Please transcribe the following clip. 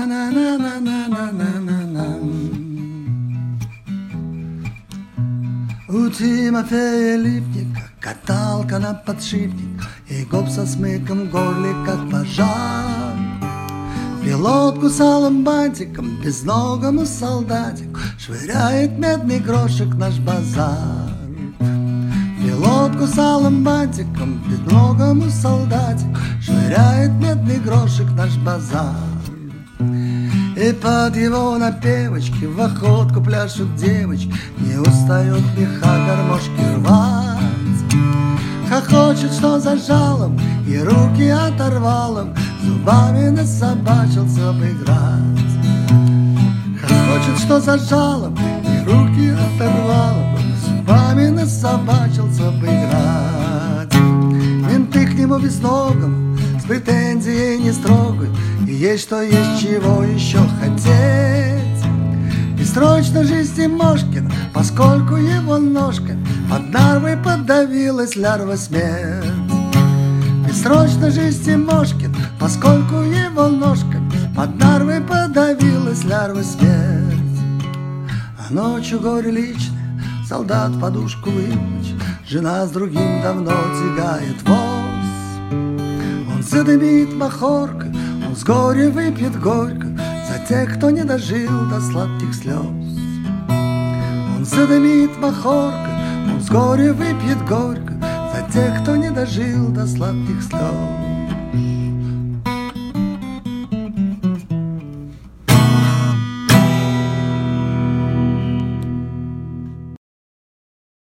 У Тимофея Липника каталка на подшипник и гоп со смыком в горле, как пожар. Пилотку с алым бантиком, безногому солдатику швыряет медный грошек наш базар. Пилотку с алым бантиком, безногому солдатику швыряет медный грошек наш базар. И под его напевочки в охотку пляшут девочки, не устает меха гармошки рвать. Хохочет, что за жалом, и руки оторвал им, зубами насобачился обыграть. Хохочет, что за жалом, и руки оторвал им, зубами насобачился обыграть. Менты к нему безногому с претензией не строгой, и есть что есть, чего еще хотеть. Бессрочно жизнь Тимошкина, поскольку его ножка под нарвой подавилась лярва смерть. Бессрочно жизнь Тимошкина, поскольку его ножка под нарвой подавилась лярва смерть. А ночью горе личное, солдат подушку выплачет, жена с другим давно тягает воз. Он задымит махоркой, он с горя выпьет горько за тех, кто не дожил до сладких слез. Он задымит махоркой, он с горя выпьет горько за тех, кто не дожил до сладких слез.